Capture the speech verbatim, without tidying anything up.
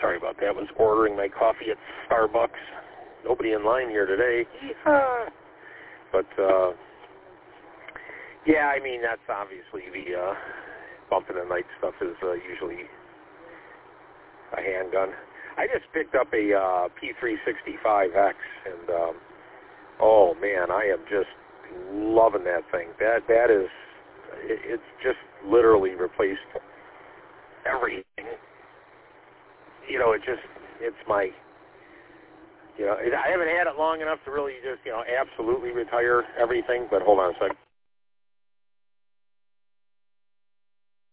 sorry about that. I was ordering my coffee at Starbucks. Nobody in line here today. Uh, but, uh, yeah, I mean, that's obviously the uh, bump in the night stuff is uh, usually a handgun. I just picked up a uh, P three sixty-five X, and, um, oh, man, I am just loving that thing. That That is, it, it's just literally replaced everything. You know, it just, it's my, you know, I haven't had it long enough to really just, you know, absolutely retire everything, but hold on a second.